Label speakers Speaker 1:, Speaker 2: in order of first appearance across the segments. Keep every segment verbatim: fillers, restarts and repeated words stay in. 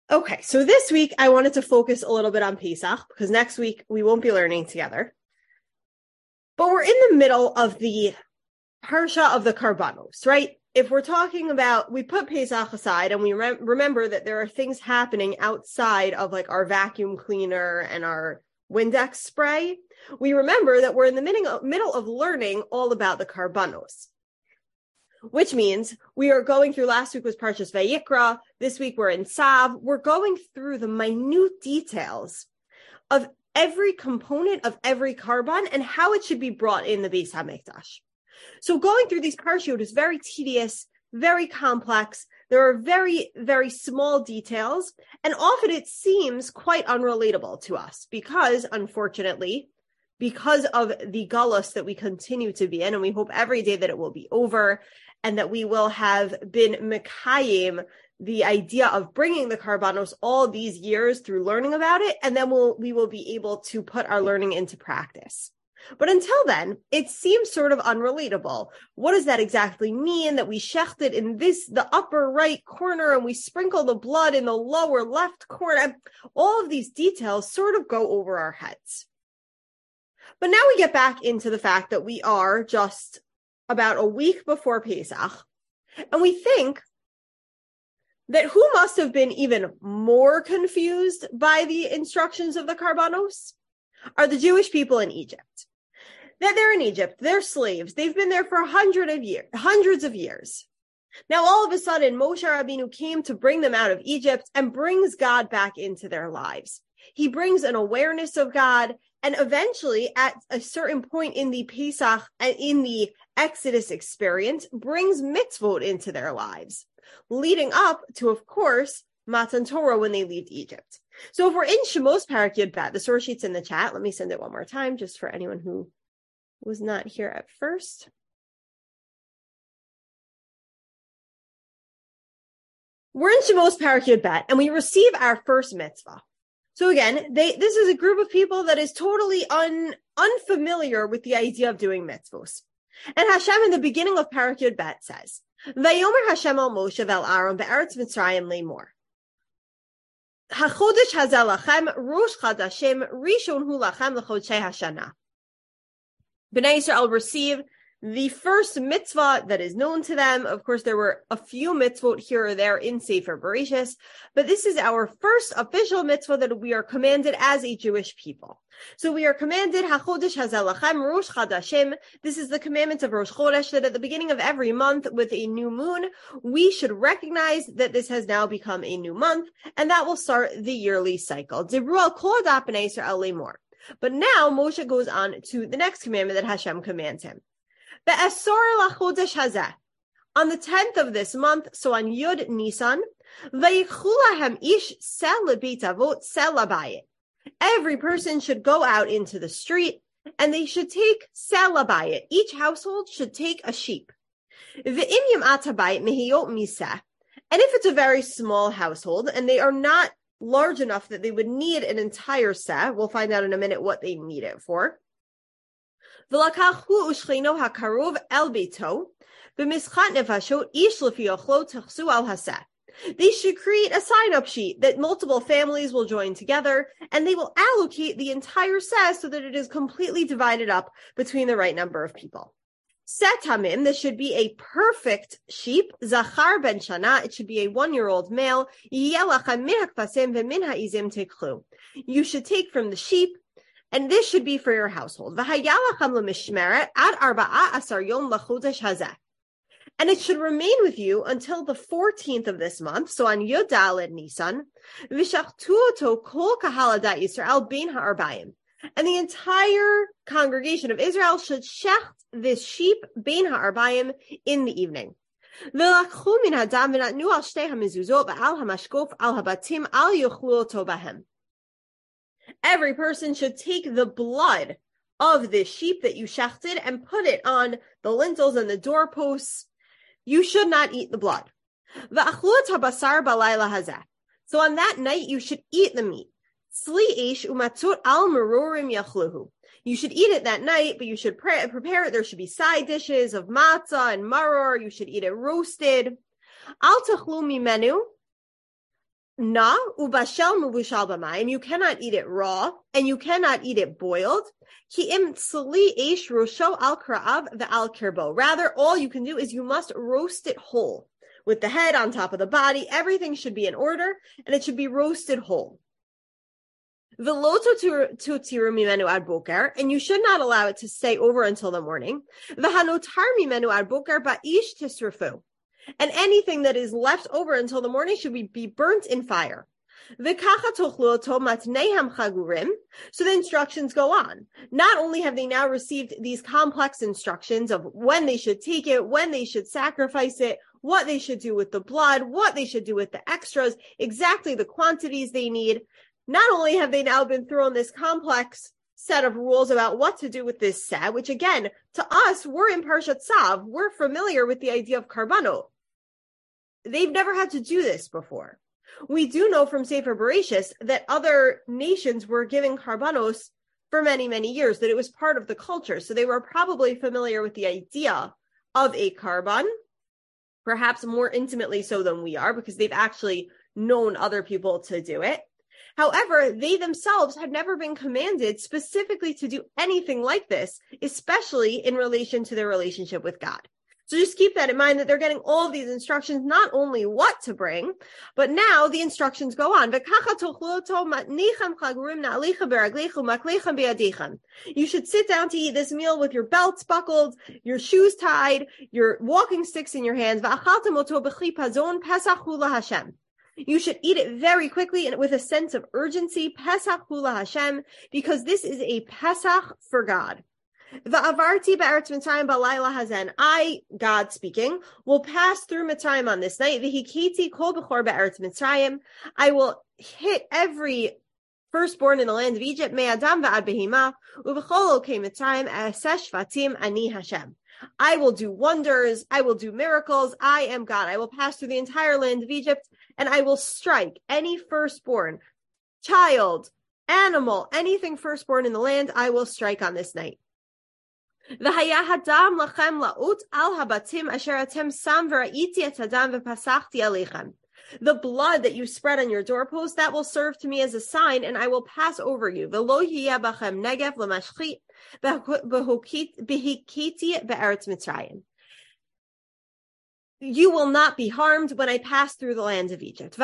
Speaker 1: Okay, so this week I wanted to focus a little bit on Pesach because next week we won't be learning together. But we're in the middle of the Parsha of the Karbanos, right? If we're talking about, we put Pesach aside and we re- remember that there are things happening outside of like our vacuum cleaner and our Windex spray. We remember that we're in the middle, middle of learning all about the Karbanos, which means we are going through, last week was Parshas Vayikra, this week we're in Tzav. We're going through the minute details of every component of every Karban and how it should be brought in the Beis HaMikdash. So going through these Parshiyot is very tedious, very complex. There are very, very small details, and often it seems quite unrelatable to us because, unfortunately, because of the galus that we continue to be in, and we hope every day that it will be over, and that we will have been mekayim, the idea of bringing the Karbanos all these years through learning about it, and then we'll, we will be able to put our learning into practice. But until then, it seems sort of unrelatable. What does that exactly mean that we shecht it in this, the upper right corner, and we sprinkle the blood in the lower left corner? All of these details sort of go over our heads. But now we get back into the fact that we are just about a week before Pesach, and we think that who must have been even more confused by the instructions of the Karbanos are the Jewish people in Egypt. That they're in Egypt, they're slaves, they've been there for hundreds of years, hundreds of years. Now all of a sudden, Moshe Rabbeinu came to bring them out of Egypt and brings God back into their lives. He brings an awareness of God, and eventually, at a certain point in the Pesach and in the Exodus experience, brings mitzvot into their lives, leading up to, of course, Matan Torah when they leave Egypt. So if we're in Shemos Parak Yud Bet, the source sheet's in the chat. Let me send it one more time, just for anyone who was not here at first. We're in Shemos Parak Yud Bet, and we receive our first mitzvah. So again, they this is a group of people that is totally un, unfamiliar with the idea of doing mitzvos. And Hashem in the beginning of Parak Yud Bet says, Vayomer Hashem al Moshe vel Aaron be'eretz Mitzrayim le'mor. HaChodesh hazeh lachem rosh chadashim rishon hu lachem l'chodshei hashana. Bnei Yisrael receive the first mitzvah that is known to them. Of course, there were a few mitzvot here or there in Sefer Bereshis, but this is our first official mitzvah that we are commanded as a Jewish people. So we are commanded, HaChodesh hazeh lachem rosh chadashim. This is the commandment of Rosh Chodesh, that at the beginning of every month with a new moon, we should recognize that this has now become a new month, and that will start the yearly cycle. Dibru al kol adat bnei Yisrael le'mor. But now Moshe goes on to the next commandment that Hashem commands him. Be'asor lachodesh hazeh, on the tenth of this month, so on Yud Nisan, vayikhu lahem ish sel lebeit avot sel labayit. Every person should go out into the street, and they should take sel labayit. Each household should take a sheep. Ve'im yim'at habayit mehiyot miseh. And if it's a very small household, and they are not large enough that they would need an entire set, we'll find out in a minute what they need it for. V'lakachu ushchino hakarov el beito, b'mischat nefashot ish lefi ochlo tachsu al haseh. They should create a sign-up sheet that multiple families will join together, and they will allocate the entire set so that it is completely divided up between the right number of people. Set tamim, this should be a perfect sheep. Zachar ben shana, it should be a one-year-old male. You should take from the sheep, and this should be for your household. And it should remain with you until the fourteenth of this month, so on Yud Daled Nisan. And the entire congregation of Israel should shecht this sheep bein ha'arbayim in the evening. Every person should take the blood of this sheep that you shechted and put it on the lintels and the doorposts. You should not eat the blood. So on that night, you should eat the meat. You should eat it that night, but you should pre- prepare it. There should be side dishes of matzah and maror. You should eat it roasted. Al techlu mimenu na ubashel mubushal b'mayim. You cannot eat it raw, and you cannot eat it boiled. Ki im tzli eish rosho al kra'av ve'al kirbo. Rather, all you can do is you must roast it whole, with the head on top of the body. Everything should be in order, and it should be roasted whole. Veloto totiru mimenu ad boker, and you should not allow it to stay over until the morning. V'hanotar mimenu ad boker ba'ish tisrafu. And anything that is left over until the morning should be, be burnt in fire. So the instructions go on. Not only have they now received these complex instructions of when they should take it, when they should sacrifice it, what they should do with the blood, what they should do with the extras, exactly the quantities they need. Not only have they now been thrown this complex set of rules about what to do with this set, which again, to us, we're in Parshat Tzav, we're familiar with the idea of karbanot. They've never had to do this before. We do know from Sefer Bereshis that other nations were giving karbanos for many, many years, that it was part of the culture. So they were probably familiar with the idea of a karban, perhaps more intimately so than we are, because they've actually known other people to do it. However, they themselves had never been commanded specifically to do anything like this, especially in relation to their relationship with God. So just keep that in mind, that they're getting all of these instructions, not only what to bring, but now the instructions go on. You should sit down to eat this meal with your belts buckled, your shoes tied, your walking sticks in your hands. You should eat it very quickly and with a sense of urgency, Pesach Hula Hashem, because this is a Pesach for God. Va'avarti be'eretz Mitzrayim b'layla hazen. I, God speaking, will pass through Mitzrayim on this night. V'hikiti kol b'chor be'eretz Mitzrayim. I will hit every firstborn in the land of Egypt. Me'adam v'ad behima u'v'chol okei Mitzrayim esesh shvatim ani Hashem. I will do wonders. I will do miracles. I am God. I will pass through the entire land of Egypt, and I will strike any firstborn, child, animal, anything firstborn in the land. I will strike on this night. The blood that you spread on your doorpost, that will serve to me as a sign, and I will pass over you. You will not be harmed when I pass through the land of Egypt.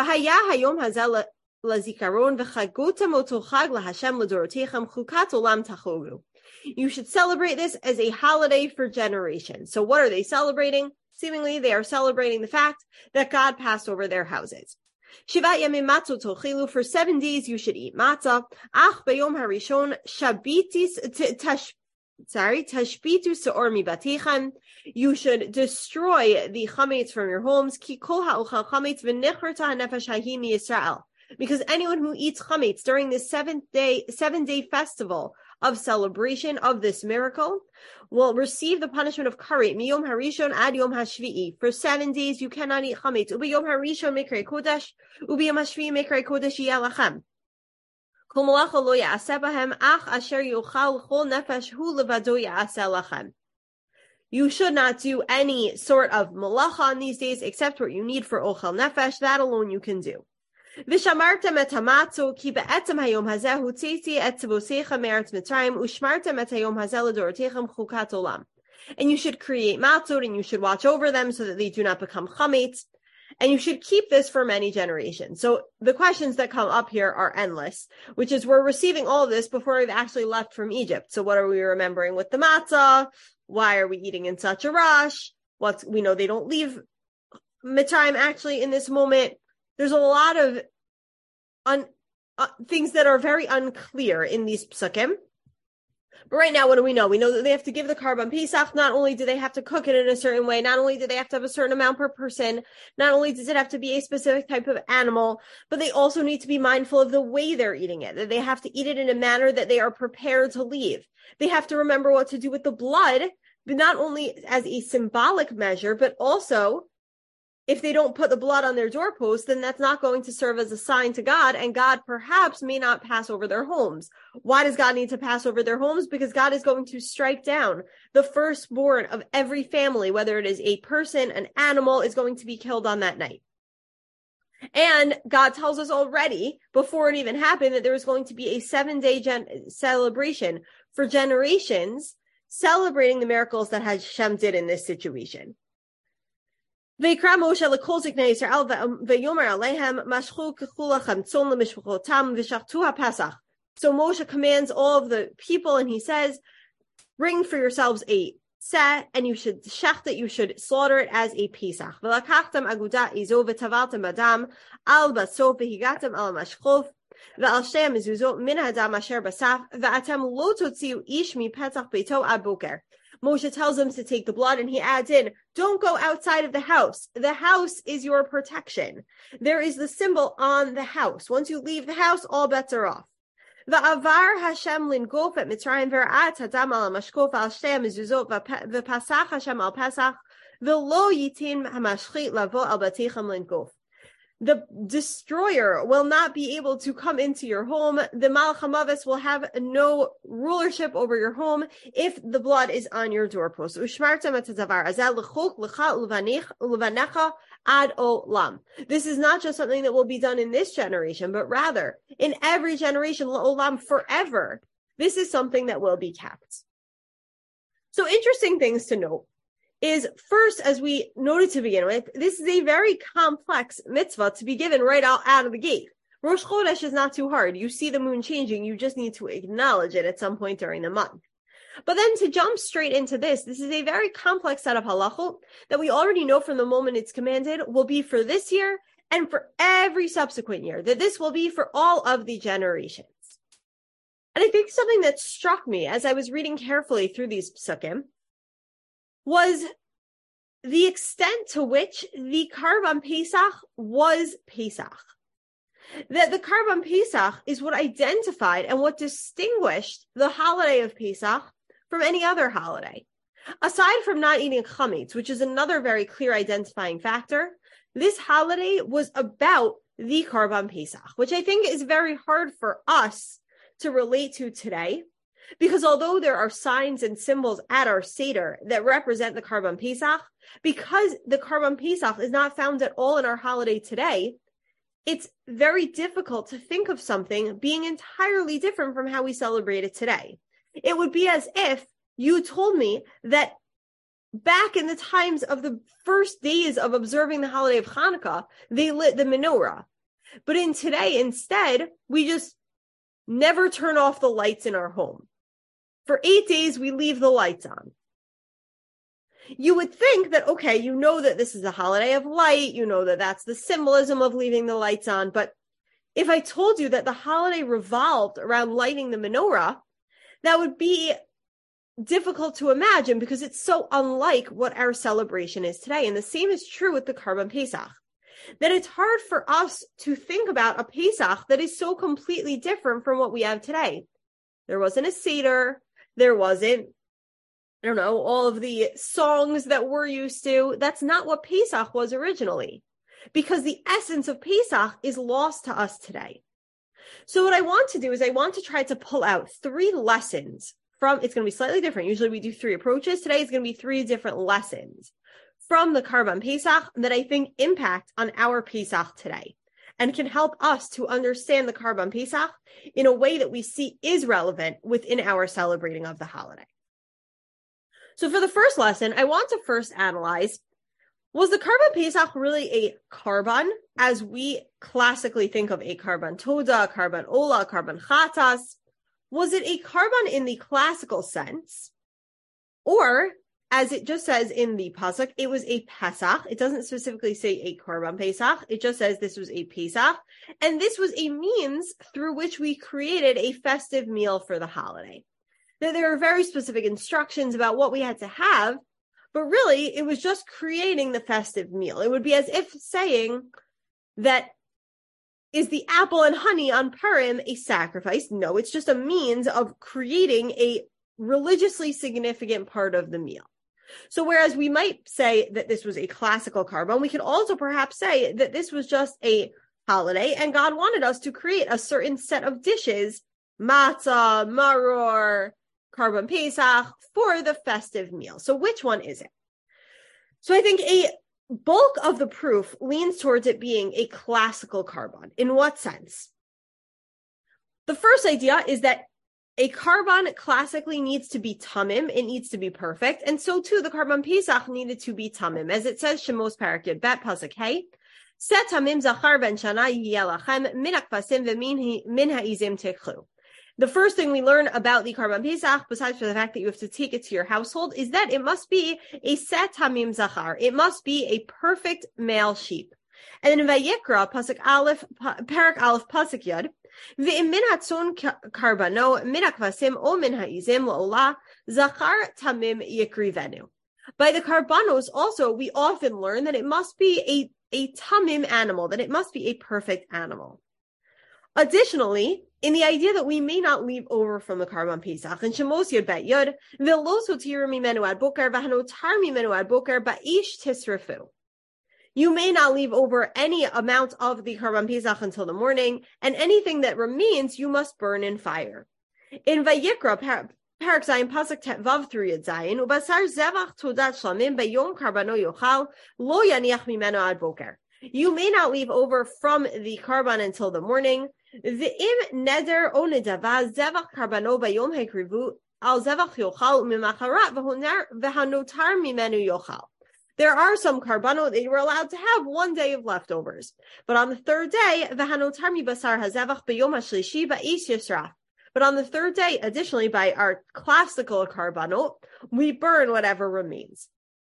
Speaker 1: You should celebrate this as a holiday for generations. So what are they celebrating? Seemingly, they are celebrating the fact that God passed over their houses. Shivat yamim matzot tochilu. For seven days you should eat matzah. Ach b'yom harishon shabitis tash. Sorry, tashbitu seor mibatichem. You should destroy the chametz from your homes. Ki kol ha'ochal chametz v'nichrata hanefesh hahi miYisrael. Because anyone who eats chametz during this seventh day, seven day festival of celebration of this miracle will receive the punishment of karet miyom harishon ad yom hashvi'i. For seven days you cannot eat chametz. Ubiyom harishon mikrei kodesh, ubiyom hashvi'i mikrei kodesh yeh lachem. Kol malacha lo ya'aseh bahem, ach asher yochal chol nefesh hu levado ya'aseh lachem. You should not do any sort of malacha on these days except what you need for ochel nefesh. That alone you can do. V'shamartem et hamatzot ki be'etzem hayom hazeh hotziiti et tzvosecha me'eretz Mitzrayim u'shmartem et hayom hazeh l'dorotechem chukat olam. And you should create matzot, and you should watch over them so that they do not become chametz, and you should keep this for many generations. So the questions that come up here are endless, which is we're receiving all of this before we've actually left from Egypt. So what are we remembering with the matzah? Why are we eating in such a rush? What's, we know they don't leave Mitzrayim actually in this moment. There's a lot of un, uh, things that are very unclear in these psukim. But right now, what do we know? We know that they have to give the Karban Pesach. Not only do they have to cook it in a certain way, not only do they have to have a certain amount per person, not only does it have to be a specific type of animal, but they also need to be mindful of the way they're eating it, that they have to eat it in a manner that they are prepared to leave. They have to remember what to do with the blood, but not only as a symbolic measure, but also if they don't put the blood on their doorpost, then that's not going to serve as a sign to God, and God perhaps may not pass over their homes. Why does God need to pass over their homes? Because God is going to strike down the firstborn of every family, whether it is a person, an animal, is going to be killed on that night. And God tells us already, before it even happened, that there was going to be a seven-day gen- celebration for generations, celebrating the miracles that Hashem did in this situation. Vayikra Moshe lekol ziknei Yisrael vayomer alehem mashchu kechula chamtzon lemishpachotam v'shachtu haPesach. So Moshe commands all of the people, and he says, bring for yourselves a set, and you should shecht it, you should slaughter it as a Pesach. V'lakachtem agudat izo v'tavaltem badam al basof v'higatem al mashchof v'al shtei mezuzot min hadam asher basaf v'atem lo totziu ish mi petach beito ad boker. Moshe tells them to take the blood, and he adds in, don't go outside of the house. The house is your protection. There is the symbol on the house. Once you leave the house, all bets are off. Va'avar Hashem lingof et Mitzrayim v'ra'at hadam al mashkof al shtei mezuzot v'pasach Hashem al Pesach v'lo yitin hamashchit lavo al bateichem lingof. The destroyer will not be able to come into your home. The Malach HaMavis will have no rulership over your home if the blood is on your doorpost. Ushmartem et hadavar hazeh l'chok l'cha u'levanecha ad olam. This is not just something that will be done in this generation, but rather in every generation, l'olam, forever. This is something that will be kept. So interesting things to note is, first, as we noted to begin with, this is a very complex mitzvah to be given right out, out of the gate. Rosh Chodesh is not too hard. You see the moon changing, you just need to acknowledge it at some point during the month. But then to jump straight into this, this is a very complex set of halachot that we already know from the moment it's commanded will be for this year and for every subsequent year, that this will be for all of the generations. And I think something that struck me as I was reading carefully through these psukim was the extent to which the Karban Pesach was Pesach. That the Karban Pesach is what identified and what distinguished the holiday of Pesach from any other holiday. Aside from not eating chametz, which is another very clear identifying factor, this holiday was about the Karban Pesach, which I think is very hard for us to relate to today. Because although there are signs and symbols at our Seder that represent the Karban Pesach, because the Karban Pesach is not found at all in our holiday today, it's very difficult to think of something being entirely different from how we celebrate it today. It would be as if you told me that back in the times of the first days of observing the holiday of Hanukkah, they lit the menorah. But in today, instead, we just never turn off the lights in our home. For eight days, we leave the lights on. You would think that, okay, you know that this is a holiday of light, you know that that's the symbolism of leaving the lights on, but if I told you that the holiday revolved around lighting the menorah, that would be difficult to imagine because it's so unlike what our celebration is today. And the same is true with the Karban Pesach, that it's hard for us to think about a Pesach that is so completely different from what we have today. There wasn't a Seder. There wasn't, I don't know, all of the songs that we're used to. That's not what Pesach was originally, because the essence of Pesach is lost to us today. So what I want to do is I want to try to pull out three lessons from, it's going to be slightly different. Usually we do three approaches. Today is going to be three different lessons from the Karban Pesach that I think impact on our Pesach today, and can help us to understand the Karban Pesach in a way that we see is relevant within our celebrating of the holiday. So for the first lesson, I want to first analyze, was the Karban Pesach really a Karban as we classically think of a Karban Toda, Karban Ola, Karban Chatas? Was it a Karban in the classical sense? Or, as it just says in the Pasuk, it was a Pesach. It doesn't specifically say a Karban Pesach. It just says this was a Pesach. And this was a means through which we created a festive meal for the holiday. Now, there are very specific instructions about what we had to have, but really it was just creating the festive meal. It would be as if saying that, is the apple and honey on Purim a sacrifice? No, it's just a means of creating a religiously significant part of the meal. So whereas we might say that this was a classical Karban, we could also perhaps say that this was just a holiday and God wanted us to create a certain set of dishes, matzah, maror, Karban Pesach, for the festive meal. So which one is it? So I think a bulk of the proof leans towards it being a classical carbon. In what sense? The first idea is that a carbon classically needs to be tamim. It needs to be perfect. And so too, the carbon Pesach needed to be tamim. As it says, Shemos Parak Yud Bet Pasuk Hey, Set tamim zachar ben shana yiyelachem min hakvasim v'min ha'izim tekchu. The first thing we learn about the Karban Pesach, besides for the fact that you have to take it to your household, is that it must be a set tamim zachar. It must be a perfect male sheep. And in Vayikra, Pasuk Aleph, Parak Aleph, Pasuk Yud, v'im min hatzon karbano min hakvasim o min ha'izim la'olah zachar tamim yikrivenu. By the karbanos, also, we often learn that it must be a, a tamim animal, that it must be a perfect animal. Additionally, in the idea that we may not leave over from the Karban Pesach, and Shemos Yud Bet Yud, v'lo sotir mimenu ad boker v'hanotar mimenu ad boker ba'ish tisrafu. You may not leave over any amount of the Karban Pesach until the morning, and anything that remains you must burn in fire. In Vayikra, Parak Zayin Pasuk Tet Vav through Yud Zayin, ubasar zevach todat shlamim b'yom karbano yochal lo yaniach mimenu ad boker. You may not leave over from the Karban until the morning. V'im neder o nedava zevach karbano b'yom hekrivu al zevach yochal mimacharat v'hanotar mimenu yochal. There are some karbanot that you were allowed to have one day of leftovers, but on the third day, v'hanotar mibasar hazevach b'yom hashlishi ba'is yisraf. But on the third day, additionally, by our classical karbanot, we burn whatever remains.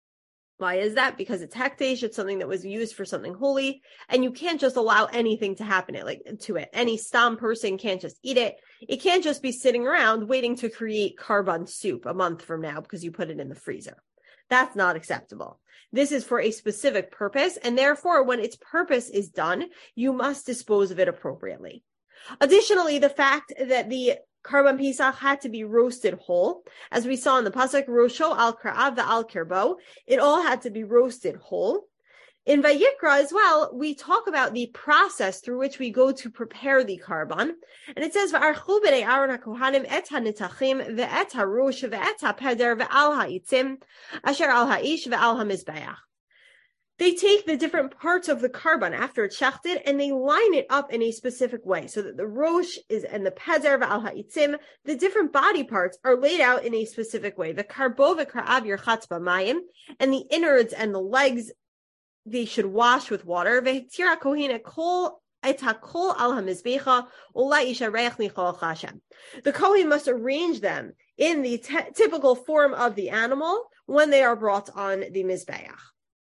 Speaker 1: Why is that? Because it's hekdesh, it's something that was used for something holy, and you can't just allow anything to happen it, like to it. Any stam person can't just eat it. It can't just be sitting around waiting to create karban soup a month from now because you put it in the freezer. That's not acceptable. This is for a specific purpose, and therefore, when its purpose is done, you must dispose of it appropriately. Additionally, the fact that the Karban Pesach had to be roasted whole, as we saw in the pasuk, Rosho al Kra'av al Kirbo, it all had to be roasted whole. In Vayikra as well, we talk about the process through which we go to prepare the Karban, and it says, "V'archu b'nei Aaron haKohanim et hanitachim ve'et harosh ve'et hapeder ve'al ha'itzim asher al ha'ish ve'al hamizbeach." They take the different parts of the karban after it's shachted and they line it up in a specific way so that the rosh is and the peder v'al ha'itzim, the different body parts are laid out in a specific way. The karbo v'kra'av yerchatz b'mayim, and the innards and the legs they should wash with water. V'htira kohen kol et hakol al hamizbecha ola yishareich nichol chashem. The kohen must arrange them in the t- typical form of the animal when they are brought on the mizbeach.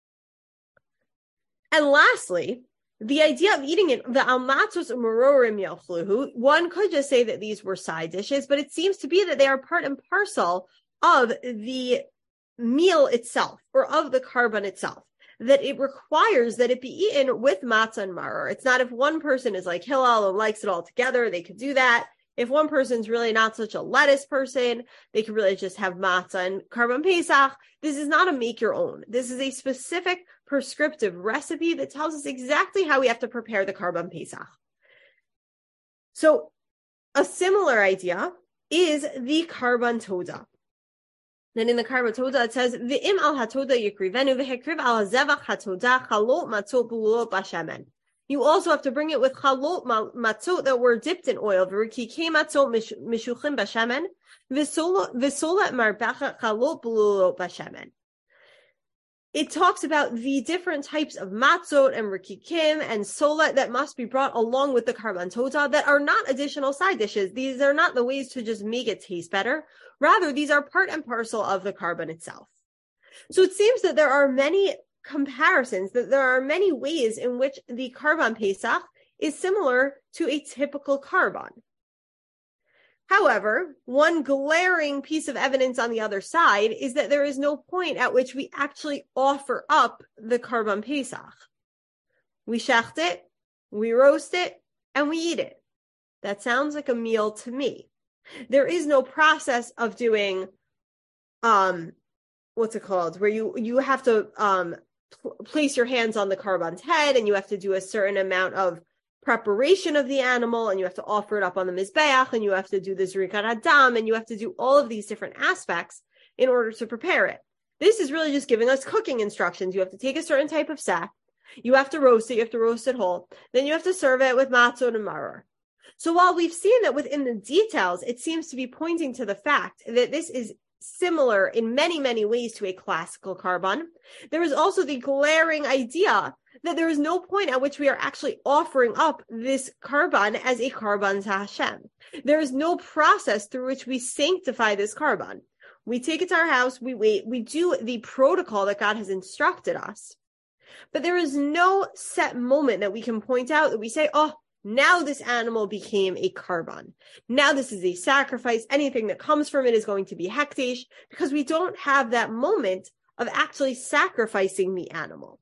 Speaker 1: And lastly, the idea of eating it, the almatos umarorim yachluhu, one could just say that these were side dishes, but it seems to be that they are part and parcel of the meal itself, or of the karban itself, that it requires that it be eaten with matzah and maror. It's not if one person is like Hillel and likes it all together, they could do that. If one person's really not such a lettuce person, they could really just have matzah and Karban Pesach. This is not a make your own. This is a specific prescriptive recipe that tells us exactly how we have to prepare the Karban Pesach. So a similar idea is the Karban Toda. Then in the Karban Toda it says, V'im al hatoda yikrivenu v'hekriv al hazevach hatoda chalot matzot b'lulot b'shemen. You also have to bring it with chalot matzot that were dipped in oil. V'rikikei matzot mishuchim b'shemen v'solat marbecha chalot b'lulot b'shemen. It talks about the different types of matzot and rikikim and solat that must be brought along with the karban toda that are not additional side dishes. These are not the ways to just make it taste better. Rather, these are part and parcel of the karban itself. So it seems that there are many comparisons, that there are many ways in which the Karban Pesach is similar to a typical karban. However, one glaring piece of evidence on the other side is that there is no point at which we actually offer up the Karban Pesach. We shecht it, we roast it, and we eat it. That sounds like a meal to me. There is no process of doing, um, what's it called, where you, you have to um, pl- place your hands on the Karban's head, and you have to do a certain amount of preparation of the animal, and you have to offer it up on the mizbeach, and you have to do the zrikat hadam, and you have to do all of these different aspects in order to prepare it. This is really just giving us cooking instructions. You have to take a certain type of sack. You have to roast it. You have to roast it whole. Then you have to serve it with matzot and maror. So while we've seen that within the details, it seems to be pointing to the fact that this is similar in many, many ways to a classical karban, there is also the glaring idea that there is no point at which we are actually offering up this karban as a karban to Hashem. There is no process through which we sanctify this karban. We take it to our house, we wait, we do the protocol that God has instructed us. But there is no set moment that we can point out that we say, oh, now this animal became a karban. Now this is a sacrifice. Anything that comes from it is going to be hekdesh, because we don't have that moment of actually sacrificing the animal.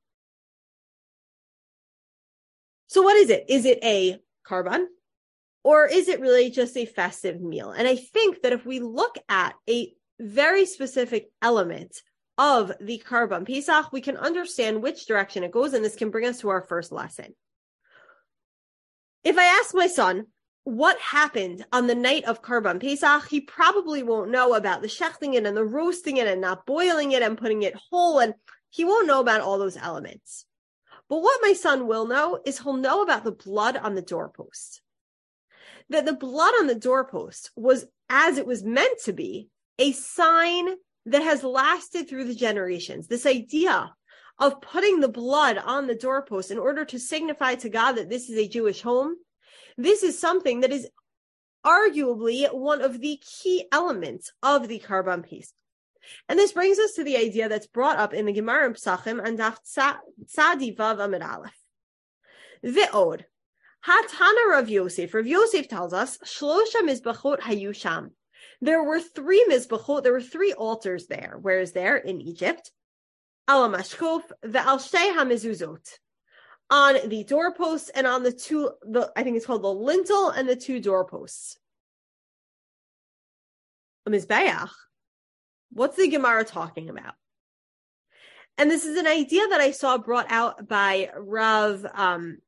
Speaker 1: So what is it? Is it a karban? Or is it really just a festive meal? And I think that if we look at a very specific element of the karban Pesach, we can understand which direction it goes, and this can bring us to our first lesson. If I ask my son what happened on the night of Karban Pesach, he probably won't know about the shechting it and the roasting it and not boiling it and putting it whole, and he won't know about all those elements. But what my son will know is he'll know about the blood on the doorpost. That the blood on the doorpost was, as it was meant to be, a sign that has lasted through the generations. This idea of putting the blood on the doorpost in order to signify to God that this is a Jewish home, this is something that is arguably one of the key elements of the Karban Pesach. And this brings us to the idea that's brought up in the Gemara in Pesachim and Daf Tzadi Vav Amid Aleph. Ve'od, Hatana Rav Yosef. Rav Yosef tells us, Shlosha Mizbachot Hayu Sham. There were three Mizbachot, there were three altars there. Where is there? In Egypt. Al Mashkof, the Al Shtei HaMezuzot, on the doorposts and on the two, the I think it's called the lintel and the two doorposts. A Mizbeach. What's the Gemara talking about? And this is an idea that I saw brought out by Rav, um,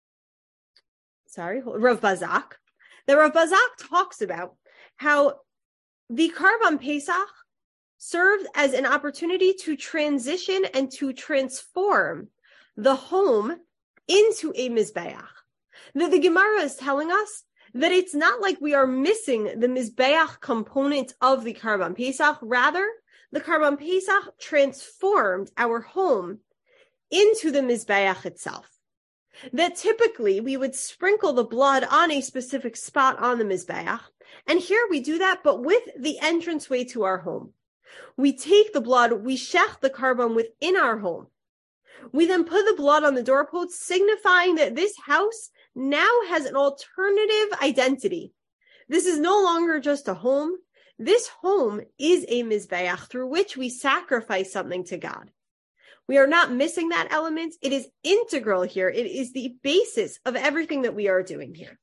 Speaker 1: sorry, Rav Bazak. That Rav Bazak talks about how the Karban Pesach served as an opportunity to transition and to transform the home into a Mizbeach. That the Gemara is telling us that it's not like we are missing the Mizbeach component of the Karban Pesach. Rather, the Karban Pesach transformed our home into the Mizbeach itself. That typically we would sprinkle the blood on a specific spot on the Mizbeach. And here we do that, but with the entranceway to our home. We take the blood, we shech the karban within our home. We then put the blood on the doorpost, signifying that this house now has an alternative identity. This is no longer just a home. This home is a mizbeach through which we sacrifice something to God. We are not missing that element. It is integral here. It is the basis of everything that we are doing here.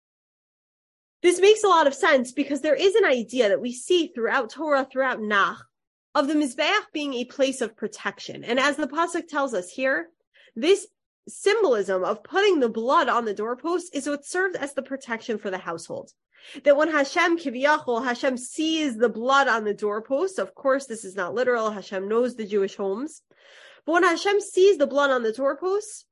Speaker 1: This makes a lot of sense because there is an idea that we see throughout Torah, throughout Nach, of the Mizbeach being a place of protection. And as the Pasuk tells us here, this symbolism of putting the blood on the doorpost is what served as the protection for the household. That when Hashem Kiviyachol, Hashem sees the blood on the doorpost, of course this is not literal, Hashem knows the Jewish homes, but when Hashem sees the blood on the doorpost,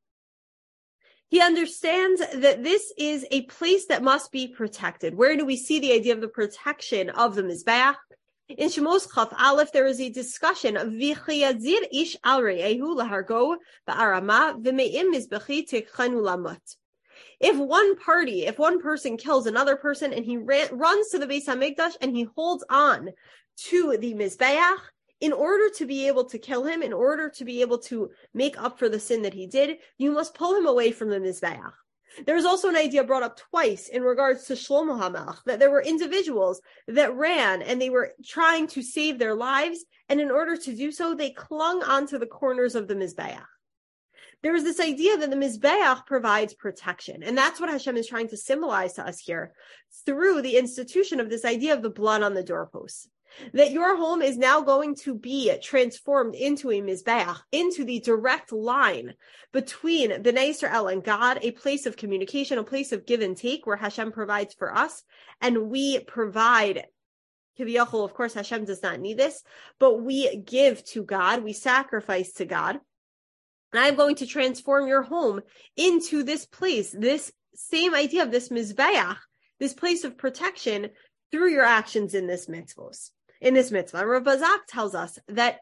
Speaker 1: he understands that this is a place that must be protected. Where do we see the idea of the protection of the Mizbeach? In Shemos Chaf Aleph, there is a discussion of V'chiyazir ish al re'ehu lahargo ba'arama v'me'im mizbechi tikhanu lamut. If one party, if one person kills another person and he ran, runs to the Beis HaMikdash and he holds on to the Mizbeach, in order to be able to kill him, in order to be able to make up for the sin that he did, you must pull him away from the Mizbeach. There is also an idea brought up twice in regards to Shlomo HaMelech, that there were individuals that ran and they were trying to save their lives, and in order to do so, they clung onto the corners of the Mizbeach. There is this idea that the Mizbeach provides protection, and that's what Hashem is trying to symbolize to us here through the institution of this idea of the blood on the doorposts. That your home is now going to be transformed into a Mizbeach, into the direct line between Bnei Yisrael and God, a place of communication, a place of give and take where Hashem provides for us, and we provide Kiviyachol, of course, Hashem does not need this, but we give to God, we sacrifice to God. And I'm going to transform your home into this place, this same idea of this mizbeach, this place of protection through your actions in this mitzvos, in this mitzvah. Rav Bazak tells us that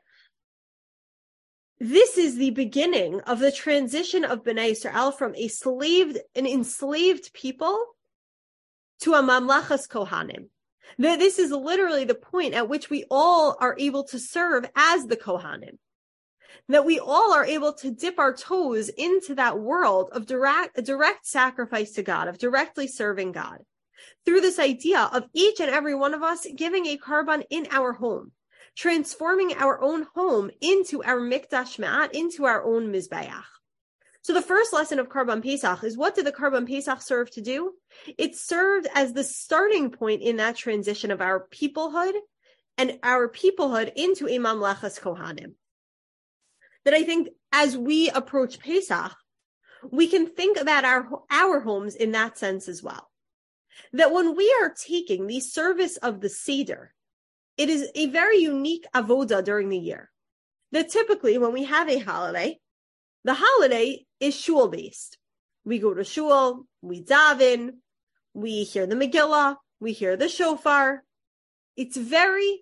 Speaker 1: this is the beginning of the transition of Bnei Yisrael from a slaved, an enslaved people to a mamlachas kohanim. That this is literally the point at which we all are able to serve as the kohanim. That we all are able to dip our toes into that world of direct, direct sacrifice to God, of directly serving God, through this idea of each and every one of us giving a karban in our home, transforming our own home into our mikdash ma'at, into our own mizbeach. So the first lesson of Karban Pesach is, what did the Karban Pesach serve to do? It served as the starting point in that transition of our peoplehood and our peoplehood into a mamlachas kohanim. That I think as we approach Pesach, we can think about our, our homes in that sense as well. That when we are taking the service of the Seder, it is a very unique avoda during the year. That typically when we have a holiday, the holiday is shul-based. We go to shul, we daven, we hear the Megillah, we hear the shofar. It's very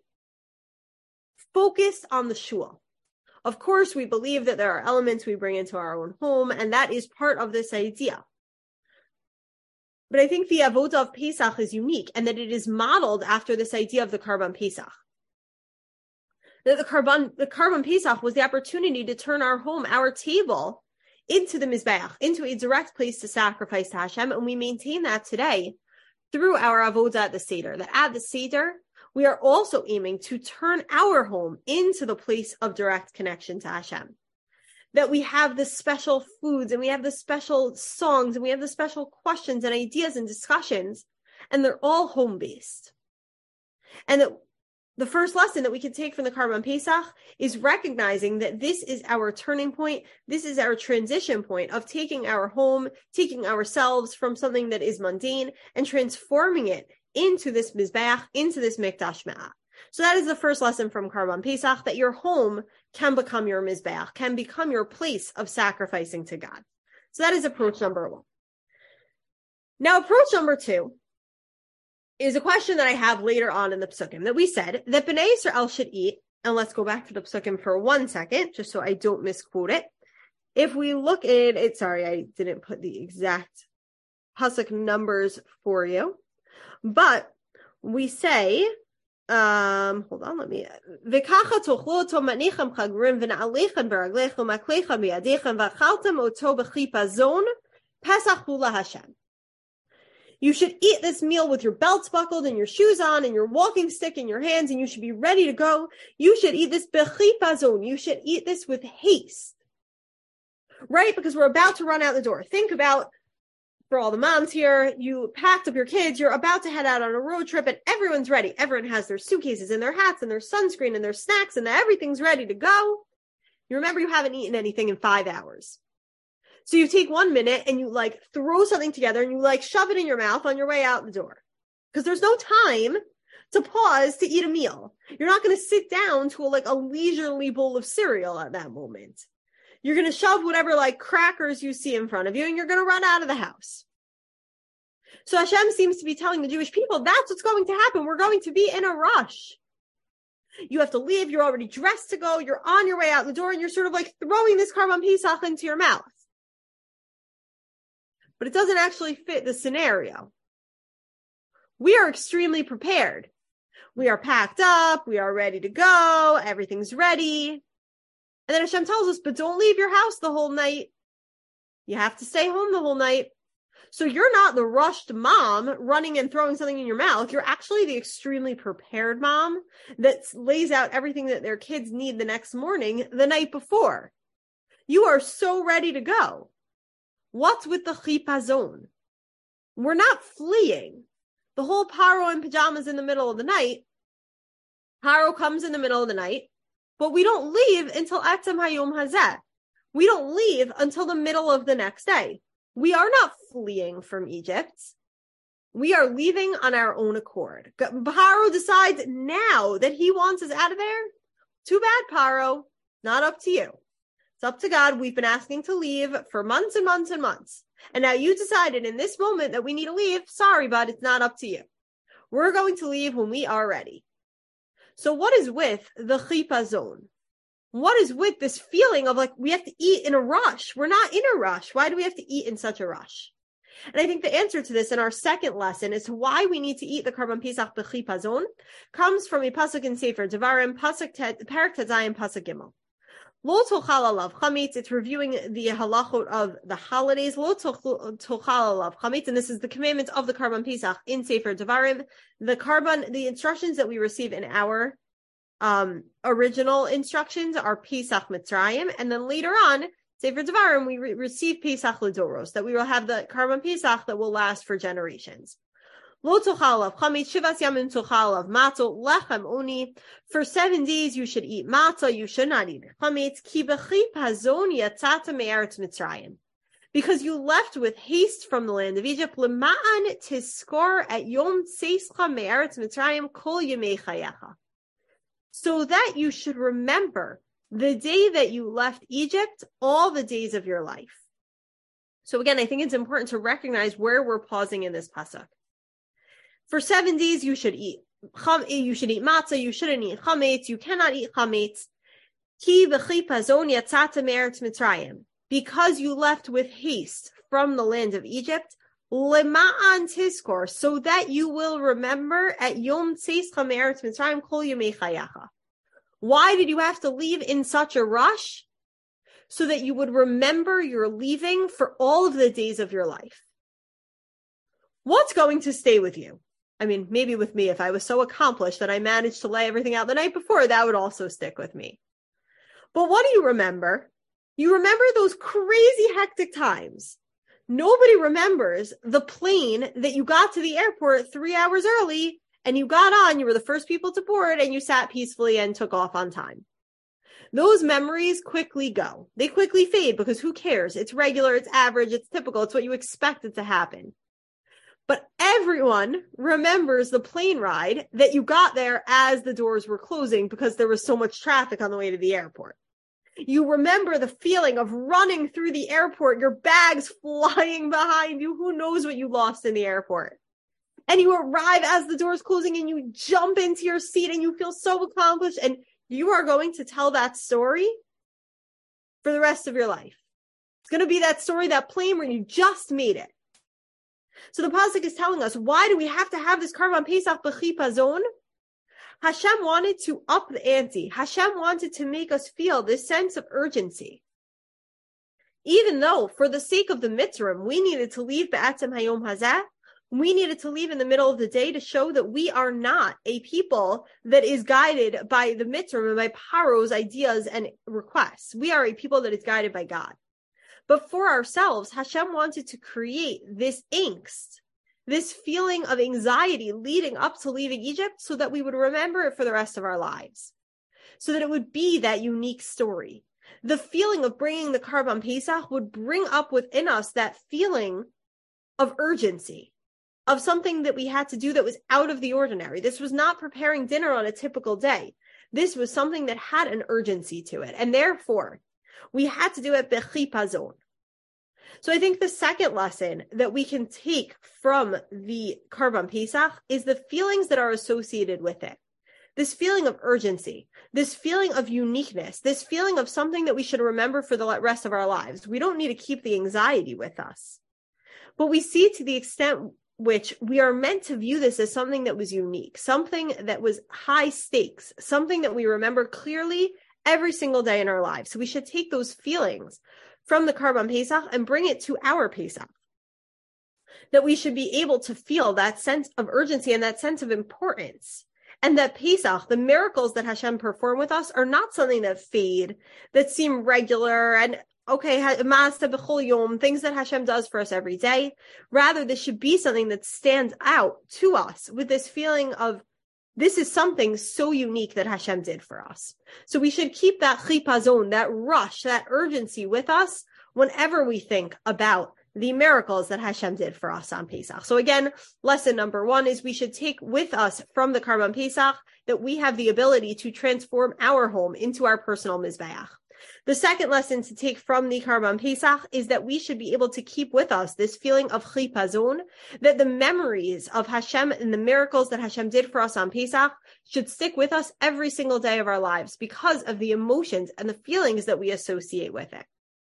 Speaker 1: focused on the shul. Of course, we believe that there are elements we bring into our own home, and that is part of this idea. But I think the avodah of Pesach is unique, and that it is modeled after this idea of the Karban Pesach. That the Karban, the Karban Pesach was the opportunity to turn our home, our table, into the Mizbeach, into a direct place to sacrifice to Hashem, and we maintain that today through our avodah at the Seder. That at the Seder, we are also aiming to turn our home into the place of direct connection to Hashem. That we have the special foods, and we have the special songs, and we have the special questions and ideas and discussions, and they're all home-based. And that the first lesson that we can take from the Karban Pesach is recognizing that this is our turning point, this is our transition point of taking our home, taking ourselves from something that is mundane, and transforming it into this Mizbeach, into this Mikdash Ma'at. So that is the first lesson from Karban Pesach, that your home can become your Mizbeach, can become your place of sacrificing to God. So that is approach number one. Now, approach number two is a question that I have later on in the Psukim, that we said that Bnei Yisrael should eat, and let's go back to the Psukim for one second, just so I don't misquote it. If we look at it, sorry, I didn't put the exact Pasuk numbers for you, but we say, um, hold on, let me, V'kacha tochlu oto manichem chagrim v'na'alechem b'raglechem maklechem b'yadechem v'achaltem oto b'chipazon Pesach Hula Hashem. You should eat this meal with your belts buckled and your shoes on and your walking stick in your hands, and you should be ready to go. You should eat this bechipazon. You should eat this with haste. Right? Because we're about to run out the door. Think about, for all the moms here, you packed up your kids, you're about to head out on a road trip, and everyone's ready. Everyone has their suitcases and their hats and their sunscreen and their snacks, and everything's ready to go. You remember you haven't eaten anything in five hours. So you take one minute and you like throw something together and you like shove it in your mouth on your way out the door. Because there's no time to pause to eat a meal. You're not going to sit down to a, like a leisurely bowl of cereal at that moment. You're going to shove whatever like crackers you see in front of you, and you're going to run out of the house. So Hashem seems to be telling the Jewish people, that's what's going to happen. We're going to be in a rush. You have to leave. You're already dressed to go. You're on your way out the door, and you're sort of like throwing this Karban Pesach into your mouth. But it doesn't actually fit the scenario. We are extremely prepared. We are packed up. We are ready to go. Everything's ready. And then Hashem tells us, but don't leave your house the whole night. You have to stay home the whole night. So you're not the rushed mom running and throwing something in your mouth. You're actually the extremely prepared mom that lays out everything that their kids need the next morning the night before. You are so ready to go. What's with the chipazon? We're not fleeing. The whole Paro in pajamas in the middle of the night. Paro comes in the middle of the night, but we don't leave until Atzem Hayom Hazeh. We don't leave until the middle of the next day. We are not fleeing from Egypt. We are leaving on our own accord. Paro decides now that he wants us out of there. Too bad, Paro. Not up to you. It's up to God. We've been asking to leave for months and months and months. And now you decided in this moment that we need to leave. Sorry, but it's not up to you. We're going to leave when we are ready. So what is with the chipazon? What is with this feeling of like we have to eat in a rush? We're not in a rush. Why do we have to eat in such a rush? And I think the answer to this in our second lesson is why we need to eat the Karban Pesach b'chipazon comes from a pasuk in Sefer Devarim, pasuk Perek Tezayim, pasuk Gimel. Lo tochal alav chametz. It's reviewing the halachot of the holidays. Lo tochal alav chametz, and this is the commandments of the Karban Pesach in Sefer Devarim. The Karban, the instructions that we receive in our um, original instructions are Pesach Mitzrayim, and then later on, Sefer Devarim, we re- receive Pesach L'Doros, that we will have the Karban Pesach that will last for generations. Lo tochal alav chametz, shivas yamim tochal alav matzot, lechem uni. For seven days you should eat matzah, you should not eat chametz. Ki b'chipazon yatzata me'eretz Mitzrayim. Because you left with haste from the land of Egypt, l'ma'an tiskor at yom tzeischa me'eretz Mitzrayim kol yemei chayecha. So that you should remember the day that you left Egypt, all the days of your life. So again, I think it's important to recognize where we're pausing in this pasuk. For seven days, you should eat. You should eat matzah. You shouldn't eat chametz. You cannot eat chametz. Ki v'chipazon yatzata me'eretz Mitzrayim. Because you left with haste from the land of Egypt, lema'an tiskor, so that you will remember at yom tzeischa me'eretz Mitzrayim kol yemei chayecha. Why did you have to leave in such a rush? So that you would remember you're leaving for all of the days of your life. What's going to stay with you? I mean, maybe with me, if I was so accomplished that I managed to lay everything out the night before, that would also stick with me. But what do you remember? You remember those crazy hectic times. Nobody remembers the plane that you got to the airport three hours early and you got on, you were the first people to board and you sat peacefully and took off on time. Those memories quickly go. They quickly fade because who cares? It's regular, it's average, it's typical, it's what you expected to happen. But everyone remembers the plane ride that you got there as the doors were closing because there was so much traffic on the way to the airport. You remember the feeling of running through the airport, your bags flying behind you. Who knows what you lost in the airport? And you arrive as the doors closing and you jump into your seat and you feel so accomplished and you are going to tell that story for the rest of your life. It's going to be that story, that plane where you just made it. So the pasuk is telling us, why do we have to have this Karban Pesach b'chipazon? Hashem wanted to up the ante. Hashem wanted to make us feel this sense of urgency. Even though, for the sake of the Mitzrim, we needed to leave Be'atzem Hayom Hazeh, we needed to leave in the middle of the day to show that we are not a people that is guided by the Mitzrim and by Paro's ideas and requests. We are a people that is guided by God. But for ourselves, Hashem wanted to create this angst, this feeling of anxiety leading up to leaving Egypt so that we would remember it for the rest of our lives. So that it would be that unique story. The feeling of bringing the Karban Pesach would bring up within us that feeling of urgency, of something that we had to do that was out of the ordinary. This was not preparing dinner on a typical day. This was something that had an urgency to it. And therefore, we had to do it b'chipazon. So I think the second lesson that we can take from the Karban Pesach is the feelings that are associated with it. This feeling of urgency, this feeling of uniqueness, this feeling of something that we should remember for the rest of our lives. We don't need to keep the anxiety with us. But we see to the extent which we are meant to view this as something that was unique, something that was high stakes, something that we remember clearly every single day in our lives. So we should take those feelings from the Karban Pesach and bring it to our Pesach. That we should be able to feel that sense of urgency and that sense of importance. And that Pesach, the miracles that Hashem perform with us, are not something that fade, that seem regular and okay, Maaseh b'chol yom, things that Hashem does for us every day. Rather, this should be something that stands out to us with this feeling of this is something so unique that Hashem did for us. So we should keep that chipazon, that rush, that urgency with us whenever we think about the miracles that Hashem did for us on Pesach. So again, lesson number one is we should take with us from the Karban Pesach that we have the ability to transform our home into our personal Mizbeach. The second lesson to take from the Karban Pesach is that we should be able to keep with us this feeling of chipazon, that the memories of Hashem and the miracles that Hashem did for us on Pesach should stick with us every single day of our lives because of the emotions and the feelings that we associate with it.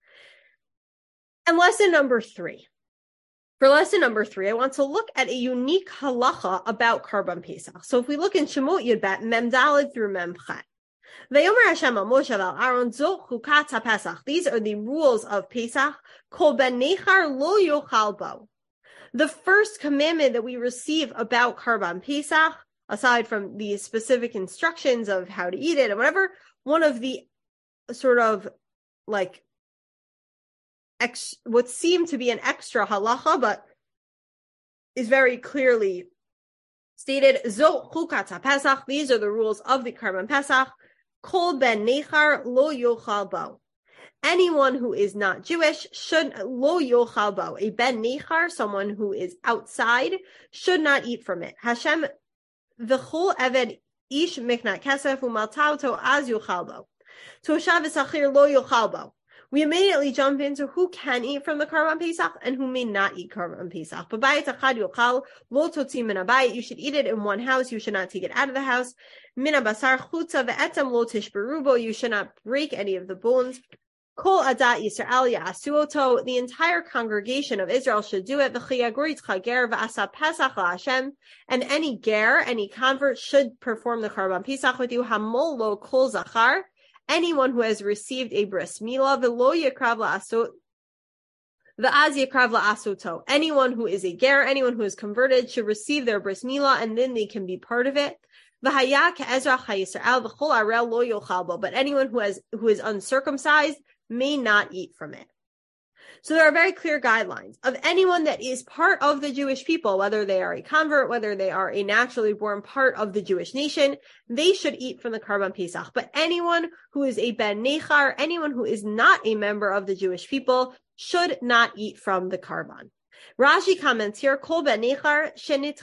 Speaker 1: And lesson number three. For lesson number three, I want to look at a unique halacha about Karban Pesach. So if we look in Shemot Yudbet, Mem Daled through Mem Chet. Vayomer Hashem al Moshe val Aaron zo chukat haPesach. These are the rules of Pesach. Kol ben nechar lo yochal bo. The first commandment that we receive about Karban Pesach, aside from the specific instructions of how to eat it and whatever, one of the sort of like ex, what seemed to be an extra halacha, but is very clearly stated, zo chukat haPesach. These are the rules of the Karban Pesach. Kol ben nechar lo yochal bo. Anyone who is not Jewish should lo yochal bo. A ben nechar, someone who is outside, should not eat from it. Hashem v'chol eved ish miknat kesef umaltauto az yochal bo. Toshav v'sachir lo yochal bo. We immediately jump into who can eat from the Karban Pesach and who may not eat Karban Pesach. B'bayit achad yochal lo totzi min habayit. You should eat it in one house. You should not take it out of the house. Min habasar chutza ve'etem lo tishberu bo. You should not break any of the bones. Kol adat Yisrael ya'asuoto. The entire congregation of Israel should do it. V'chiyagorit chager v'asa pesach la'Hashem. And any ger, any convert, should perform the Karban Pesach with you. Hamol lo kol zachar. Anyone who has received a bris milah, v'lo yakrav la'asot, v'az yakrav la'asoto. Anyone who is a ger, anyone who is converted, should receive their bris milah, and then they can be part of it. V'haya ke'ezrach ha'Yisrael v'chol arel lo yochal bo. But anyone who has who is uncircumcised may not eat from it. So there are very clear guidelines of anyone that is part of the Jewish people, whether they are a convert, whether they are a naturally born part of the Jewish nation, they should eat from the Karban Pesach. But anyone who is a ben nechar, anyone who is not a member of the Jewish people, should not eat from the Karban. Rashi comments here, Kol ben nechar shenit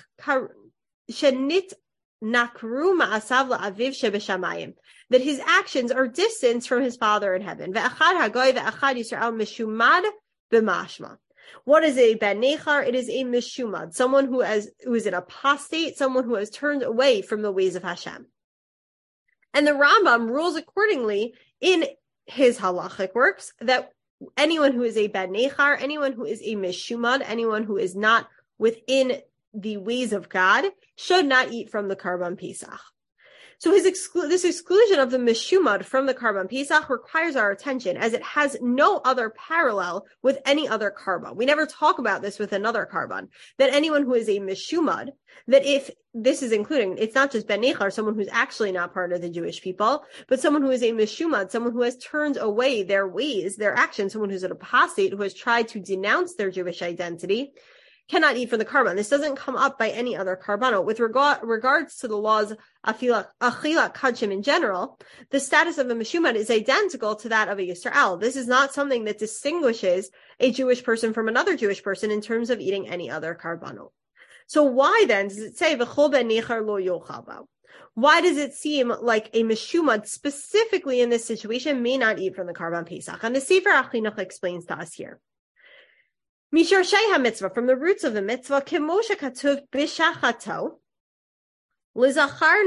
Speaker 1: shenit nakru ma'asav la'aviv shebeshamayim, that his actions are distanced from his Father in heaven. Ve'achad hagoy ve'achad Yisrael meshumad b'mashma. What is a ben nechar? It is a meshumad, someone who has who is an apostate, someone who has turned away from the ways of Hashem. And the Rambam rules accordingly in his halachic works that anyone who is a ben nechar, anyone who is a meshumad, anyone who is not within the ways of God, should not eat from the Karban Pesach. So his exclu- this exclusion of the meshumad from the Karban Pesach requires our attention, as it has no other parallel with any other karban. We never talk about this with another karban, that anyone who is a meshumad, that if this is including, it's not just ben nechar, someone who's actually not part of the Jewish people, but someone who is a meshumad, someone who has turned away their ways, their actions, someone who's an apostate, who has tried to denounce their Jewish identity, cannot eat from the karban. This doesn't come up by any other karbano. With regard regards to the laws achila kachim in general, the status of a meshumad is identical to that of a Yisrael. This is not something that distinguishes a Jewish person from another Jewish person in terms of eating any other karbano. So why then does it say v'chol ben nechar lo yochal bo? Why does it seem like a meshumad specifically in this situation may not eat from the Karban Pesach? And the Sefer HaChinuch explains to us here. Mishar Shei mitzvah, from the roots of the mitzvah, Kimosha Katuv Bishachato, Lizachar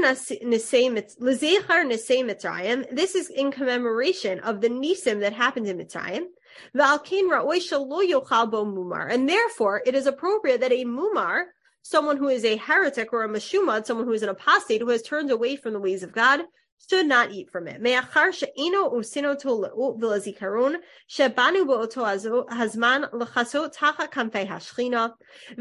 Speaker 1: Nisei Mitzrayim. This is in commemoration of the Nisim that happened in Mitzrayim. V'alkein Ra'oi Shelo Yochal Bo Mumar. And therefore, it is appropriate that a Mumar, someone who is a heretic or a meshumad, someone who is an apostate, who has turned away from the ways of God, should not eat from it. Me'achar she'ino usinoto le'ut v'lazikaron she'banu bo'oto hazman l'chasot tacha kanfei hashchina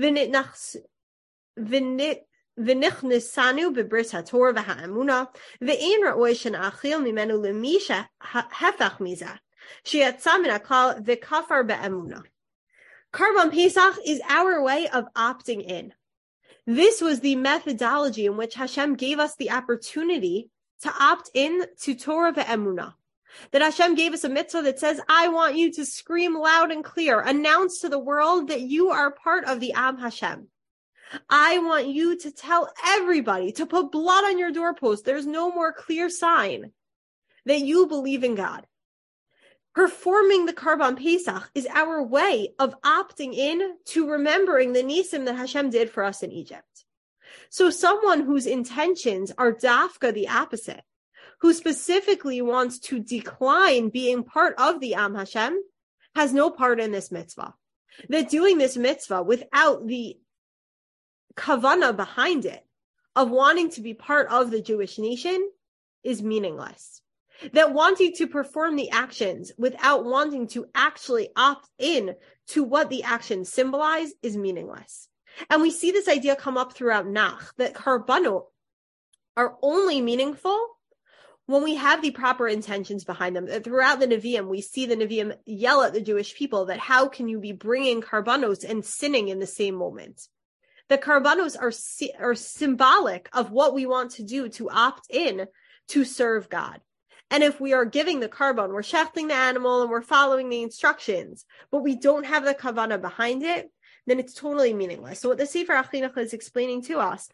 Speaker 1: v'nichnesanu b'bris haTorah v'ha'amuna ve'ein ra'oi shena'achil mimenu l'mi she'hefach mizah she'yatza min hakal v'kafar be'amuna. Karban Pesach is our way of opting in. This was the methodology in which Hashem gave us the opportunity to opt in to Torah ve'emunah. That Hashem gave us a mitzvah that says, I want you to scream loud and clear, announce to the world that you are part of the Am Hashem. I want you to tell everybody to put blood on your doorpost. There's no more clear sign that you believe in God. Performing the Karban Pesach is our way of opting in to remembering the nisim that Hashem did for us in Egypt. So someone whose intentions are dafka the opposite, who specifically wants to decline being part of the Am Hashem, has no part in this mitzvah. That doing this mitzvah without the kavana behind it of wanting to be part of the Jewish nation is meaningless. That wanting to perform the actions without wanting to actually opt in to what the actions symbolize is meaningless. And we see this idea come up throughout Nach, that karbanot are only meaningful when we have the proper intentions behind them. Throughout the Nevi'im, we see the Nevi'im yell at the Jewish people that how can you be bringing karbanos and sinning in the same moment? The karbanos are, are symbolic of what we want to do to opt in to serve God. And if we are giving the karban, we're shechting the animal and we're following the instructions, but we don't have the kavanah behind it, then it's totally meaningless. So what the Sefer HaChinuch is explaining to us,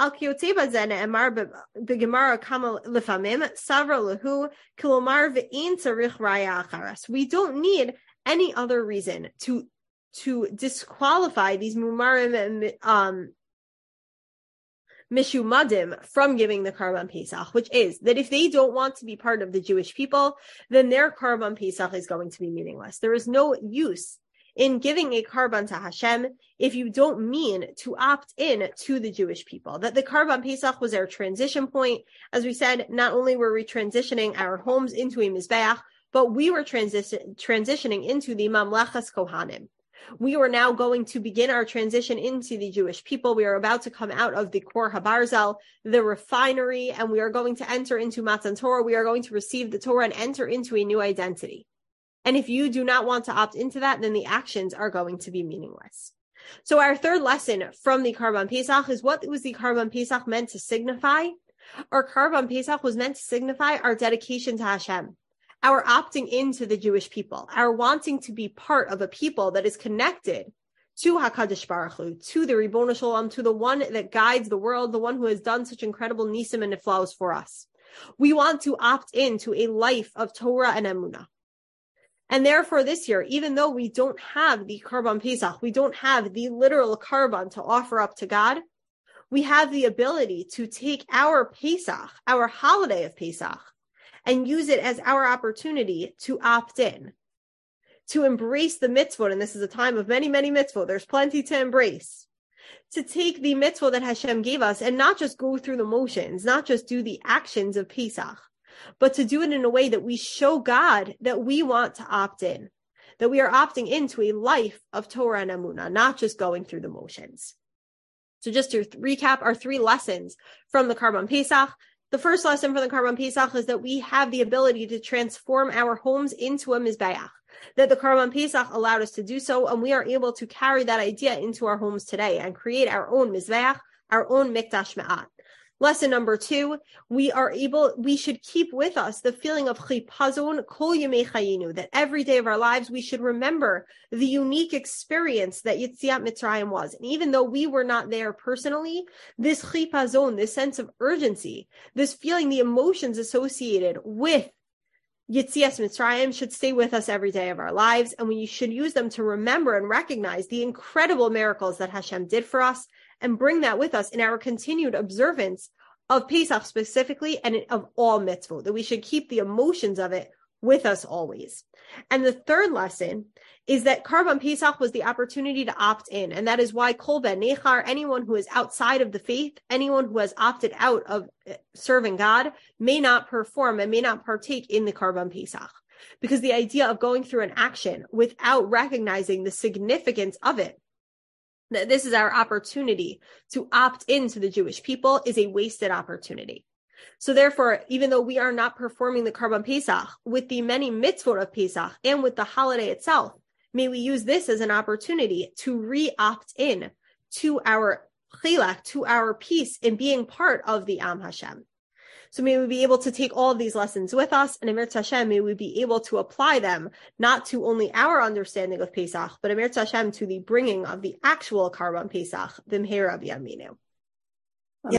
Speaker 1: we don't need any other reason to to disqualify these mumarim um, mishumadim from giving the Karban Pesach, which is that if they don't want to be part of the Jewish people, then their Karban Pesach is going to be meaningless. There is no use in giving a Karban to Hashem if you don't mean to opt in to the Jewish people. That the Karban Pesach was our transition point. As we said, not only were we transitioning our homes into a Mizbeach, but we were transition, transitioning into the Mamlechas Kohanim. We were now going to begin our transition into the Jewish people. We are about to come out of the Kor HaBarzal, the refinery, and we are going to enter into Matan Torah. We are going to receive the Torah and enter into a new identity. And if you do not want to opt into that, then the actions are going to be meaningless. So our third lesson from the Karban Pesach is, what was the Karban Pesach meant to signify? Our Karban Pesach was meant to signify our dedication to Hashem, our opting into the Jewish people, our wanting to be part of a people that is connected to HaKadosh Baruch Hu, to the Ribono Shel Olam, to the one that guides the world, the one who has done such incredible nisim and niflaos for us. We want to opt into a life of Torah and Emunah. And therefore this year, even though we don't have the Karban Pesach, we don't have the literal Karban to offer up to God, we have the ability to take our Pesach, our holiday of Pesach, and use it as our opportunity to opt in, to embrace the mitzvot. And this is a time of many, many mitzvot. There's plenty to embrace. To take the mitzvot that Hashem gave us and not just go through the motions, not just do the actions of Pesach, but to do it in a way that we show God that we want to opt in, that we are opting into a life of Torah and Emunah, not just going through the motions. So just to recap our three lessons from the Karban Pesach. The first lesson from the Karban Pesach is that we have the ability to transform our homes into a Mizbeach, that the Karban Pesach allowed us to do so, and we are able to carry that idea into our homes today and create our own Mizbeach, our own Mikdash Me'at. Lesson number two, we are able, we should keep with us the feeling of chipazon kol yemei chayinu, that every day of our lives we should remember the unique experience that Yetziat Mitzrayim was. And even though we were not there personally, this chipazon, this sense of urgency, this feeling, the emotions associated with Yetziat Mitzrayim should stay with us every day of our lives, and we should use them to remember and recognize the incredible miracles that Hashem did for us, and bring that with us in our continued observance of Pesach specifically, and of all mitzvot, that we should keep the emotions of it with us always. And the third lesson is that Karban Pesach was the opportunity to opt in, and that is why Kol Ben Nechar, anyone who is outside of the faith, anyone who has opted out of serving God, may not perform and may not partake in the Karban Pesach. Because the idea of going through an action without recognizing the significance of it, that this is our opportunity to opt into the Jewish people, is a wasted opportunity. So therefore, even though we are not performing the Karban Pesach with the many mitzvot of Pesach and with the holiday itself, may we use this as an opportunity to re-opt in to our chilak, to our peace in being part of the Am Hashem. So may we be able to take all of these lessons with us, and Emirz Hashem, may we be able to apply them not to only our understanding of Pesach, but Emirz Hashem to the bringing of the actual Karban Pesach, B'mheira b'yameinu.